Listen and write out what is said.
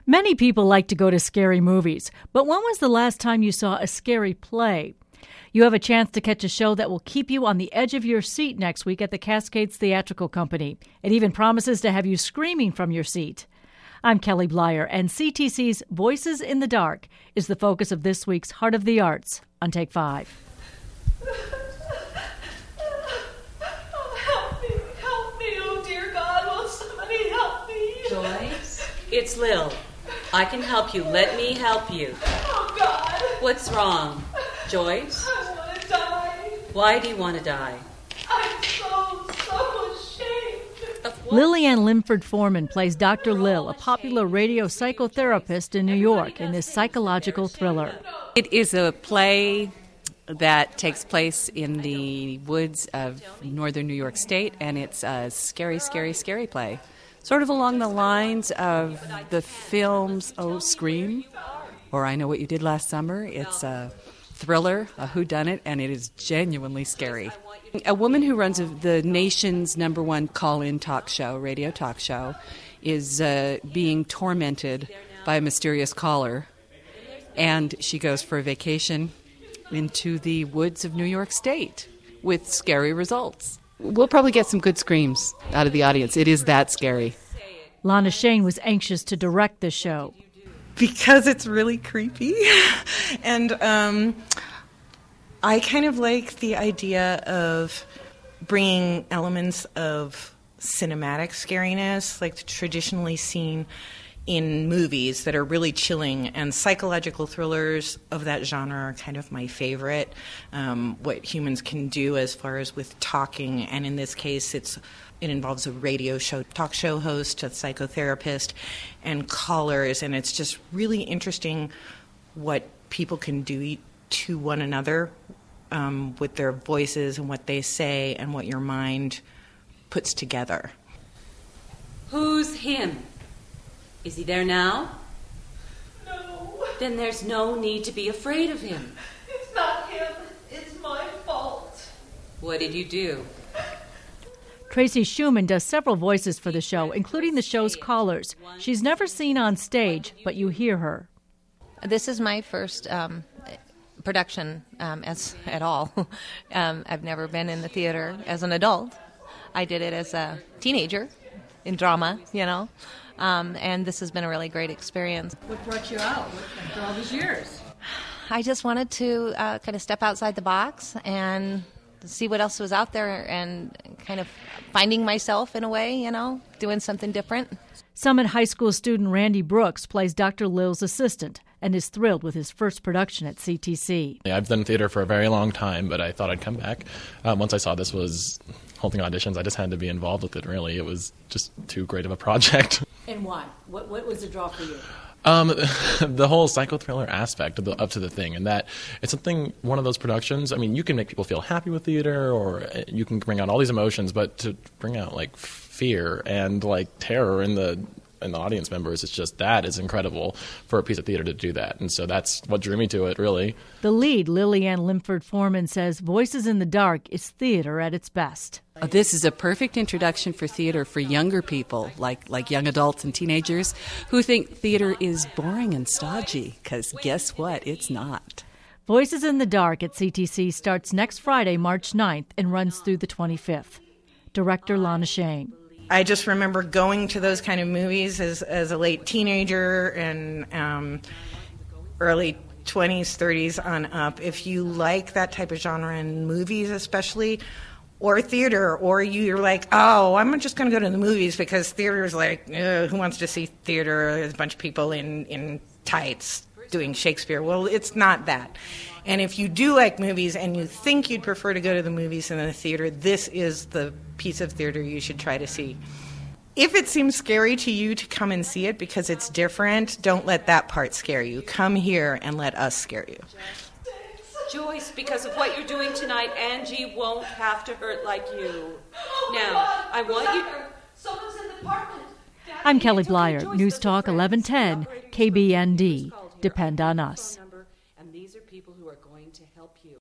Many people like to go to scary movies, but when was the last time you saw a scary play? You have a chance to catch a show that will keep you on the edge of your seat next week at the Cascades Theatrical Company. It even promises to have you screaming from your seat. I'm Kelly Blyer, and CTC's Voices in the Dark is the focus of this week's Heart of the Arts on Take 5. Help me, oh dear God, will somebody help me? Joyce, it's Lil. I can help you. Let me help you. Oh God. What's wrong? Joyce? I want to die. Why do you want to die? I'm so ashamed. Of what? Lillian Limford Foreman plays Dr. Lil, a popular radio psychotherapist in New York, in this psychological thriller. It is a play that takes place in the woods of northern New York State, and it's a scary, scary, scary play. Sort of along the lines of the films Scream, or I Know What You Did Last Summer. It's a thriller, a whodunit, and it is genuinely scary. A woman who runs the nation's #1 call-in talk show, radio talk show, is being tormented by a mysterious caller, and she goes for a vacation into the woods of New York State with scary results. We'll probably get some good screams out of the audience. It is that scary. Lana Shane was anxious to direct the show. Because it's really creepy. And I kind of like the idea of bringing elements of cinematic scariness, like traditionally seen in movies that are really chilling, and psychological thrillers of that genre are kind of my favorite. What humans can do as far as with talking, and in this case it involves a radio show, talk show host, a psychotherapist, and callers, and it's just really interesting what people can do to one another with their voices and what they say and what your mind puts together. Who's him? Is he there now? No. Then there's no need to be afraid of him. It's not him. It's my fault. What did you do? Tracy Schumann does several voices for the show, including the show's callers. She's never seen on stage, but you hear her. This is my first production at all. I've never been in the theater as an adult. I did it as a teenager in drama, and this has been a really great experience. What brought you out after all these years? I just wanted to kind of step outside the box and see what else was out there and kind of finding myself in a way, doing something different. Summit High School student Randy Brooks plays Dr. Lil's assistant and is thrilled with his first production at CTC. I've done theater for a very long time, but I thought I'd come back. Once I saw this was holding auditions, I just had to be involved with it, really. It was just too great of a project. And why? What was the draw for you? The whole psychothriller aspect of up to the thing, and that it's something, one of those productions, you can make people feel happy with theater, or you can bring out all these emotions, but to bring out fear and terror in the audience members, it's just, that is incredible for a piece of theater to do that. And so that's what drew me to it, really. The lead, Lillian Limford Foreman, says Voices in the Dark is theater at its best. This is a perfect introduction for theater for younger people, like young adults and teenagers, who think theater is boring and stodgy, because guess what? It's not. Voices in the Dark at CTC starts next Friday, March 9th, and runs through the 25th. Director Lana Shane. I just remember going to those kind of movies as a late teenager and early 20s, 30s on up. If you like that type of genre in movies especially, or theater, or you're like, oh, I'm just going to go to the movies because theater is who wants to see theater? There's a bunch of people in tights doing Shakespeare. Well, it's not that. And if you do like movies and you think you'd prefer to go to the movies than the theater, this is the piece of theater you should try to see. If it seems scary to you to come and see it because it's different, don't let that part scare you. Come here and let us scare you. Joyce, because of what you're doing tonight, Angie won't have to hurt like you. Oh, Now, God, I want you... Someone's in the apartment. I'm Kelly Blyer, News Talk 1110, KBND. Depend on us.